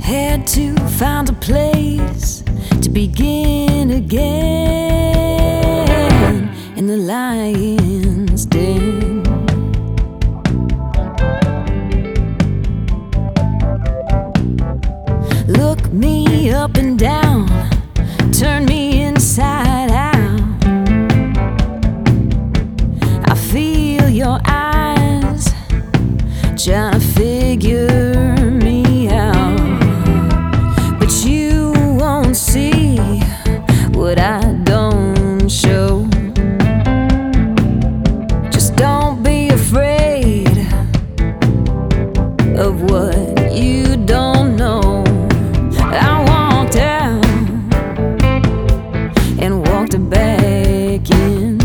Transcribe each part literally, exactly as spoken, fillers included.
Had to find a place to begin again in the lion's den. Look me up and down, turn me inside out. I feel your eyes trying to figure me out, but you won't see what I don't show. Just don't be afraid of what you don't know. I walked out and walked back in.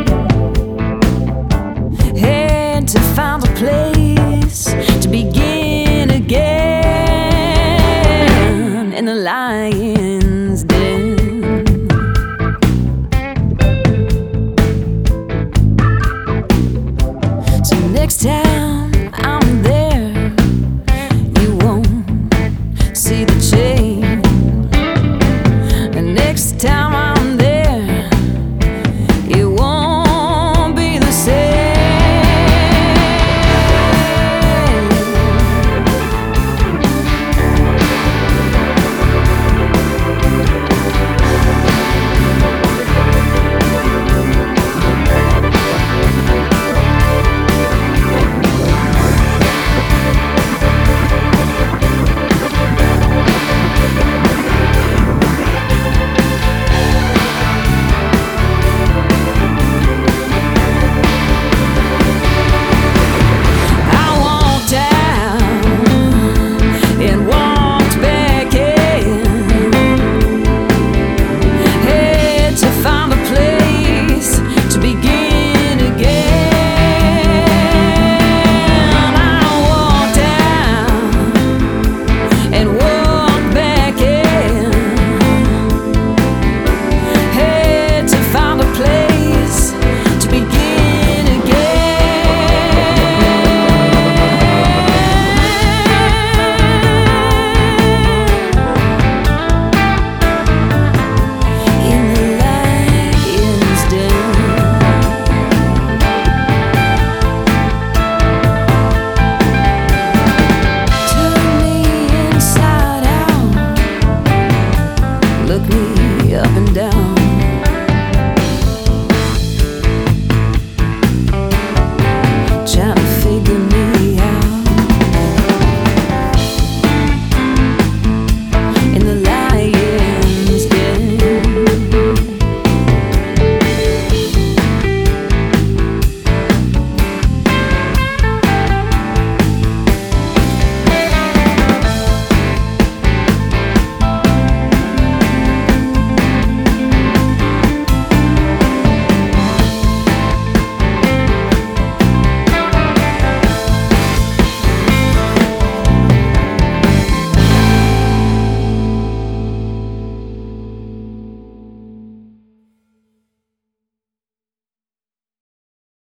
Had to find a place to begin again in the light.